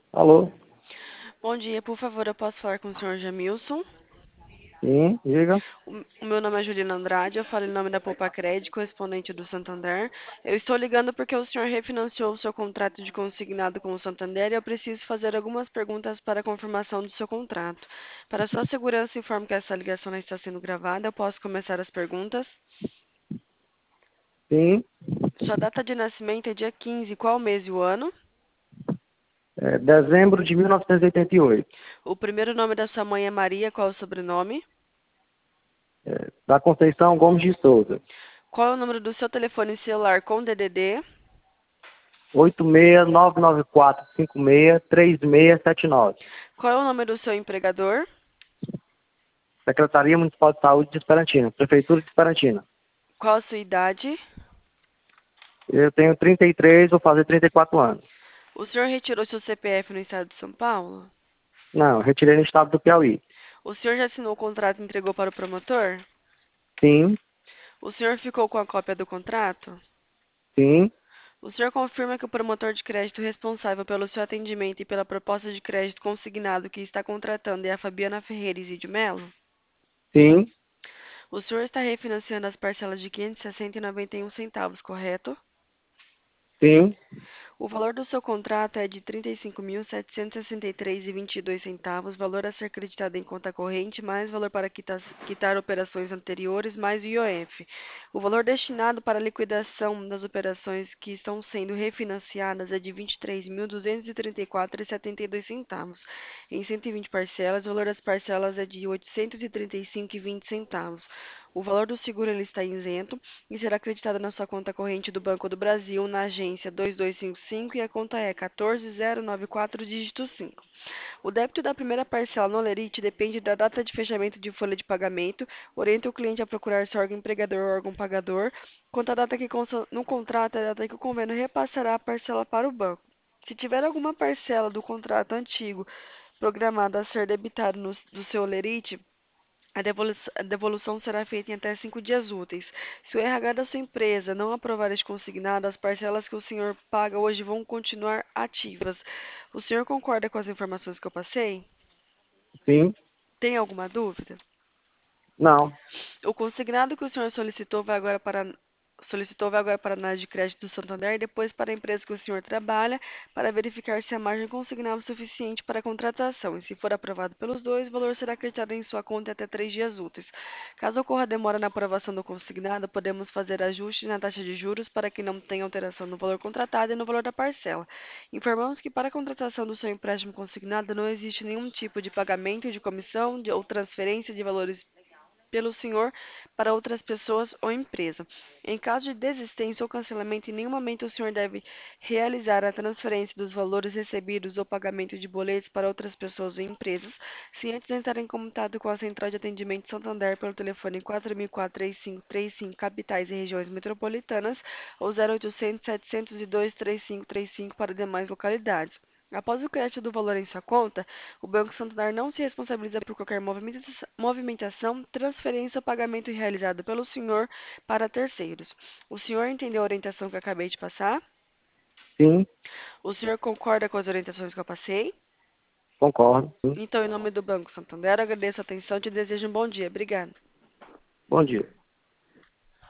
Alô? Bom dia, por favor, eu posso falar com o senhor Jamilson? Sim, diga. O meu nome é Juliana Andrade, eu falo em nome da Poupa Crédito, correspondente do Santander. Eu estou ligando porque o senhor refinanciou o seu contrato de consignado com o Santander e eu preciso fazer algumas perguntas para a confirmação do seu contrato. Para sua segurança, informo que essa ligação não está sendo gravada. Eu posso começar as perguntas? Sim, Sua data de nascimento é dia 15, qual o mês e o ano? dezembro de 1988. O primeiro nome da sua mãe é Maria, qual o sobrenome? Da Conceição Gomes de Souza. Qual é o número do seu telefone celular com DDD? 86994563679. Qual é o nome do seu empregador? Secretaria Municipal de Saúde de Esperantina. Prefeitura de Esperantina. Qual a sua idade? Eu tenho 33, vou fazer 34 anos. O senhor retirou seu CPF no estado de São Paulo? Não, retirei no estado do Piauí. O senhor já assinou o contrato e entregou para o promotor? Sim, O senhor ficou com a cópia do contrato? sim, O senhor confirma que o promotor de crédito responsável pelo seu atendimento e pela proposta de crédito consignado que está contratando é a Fabiana Ferreira Isidio Melo? sim, O senhor está refinanciando as parcelas de R$ 560,91, correto? sim, O valor do seu contrato é de R$ 35.763,22, valor a ser creditado em conta corrente, mais valor para quitar operações anteriores, mais o IOF. O valor destinado para a liquidação das operações que estão sendo refinanciadas é de R$ 23.234,72. Em 120 parcelas, o valor das parcelas é de R$ 835,20. O valor do seguro ele está isento e será acreditado na sua conta corrente do Banco do Brasil, na agência 2255 e a conta é 14094, dígito 5. O débito da primeira parcela no Olerite depende da data de fechamento de folha de pagamento, orienta o cliente a procurar seu órgão empregador ou órgão pagador, quanto à data que consta no contrato é a data que o convênio repassará a parcela para o banco. Se tiver alguma parcela do contrato antigo programada a ser debitada do seu Olerite, a devolução será feita em até 5 dias úteis. Se o RH da sua empresa não aprovar este consignado, as parcelas que o senhor paga hoje vão continuar ativas. O senhor concorda com as informações que eu passei? sim. Tem alguma dúvida? Não, O consignado que o senhor solicitou vai agora para a análise de crédito do Santander e depois para a empresa que o senhor trabalha para verificar se a margem consignável é suficiente para a contratação. E se for aprovado pelos dois, o valor será acreditado em sua conta em até 3 dias úteis. Caso ocorra demora na aprovação do consignado, podemos fazer ajustes na taxa de juros para que não tenha alteração no valor contratado e no valor da parcela. Informamos que para a contratação do seu empréstimo consignado não existe nenhum tipo de pagamento de comissão ou transferência de valores pelo senhor para outras pessoas ou empresa. Em caso de desistência ou cancelamento, em nenhum momento o senhor deve realizar a transferência dos valores recebidos ou pagamento de boletos para outras pessoas ou empresas, se antes entrar em contato com a Central de Atendimento Santander pelo telefone 4004-3535, capitais e regiões metropolitanas, ou 0800 702 3535 para demais localidades. Após o crédito do valor em sua conta, o Banco Santander não se responsabiliza por qualquer movimentação, transferência ou pagamento realizado pelo senhor para terceiros. O senhor entendeu a orientação que eu acabei de passar? sim, O senhor concorda com as orientações que eu passei? concordo. Sim. Então, em nome do Banco Santander, agradeço a atenção e te desejo um bom dia. Obrigada. Bom dia.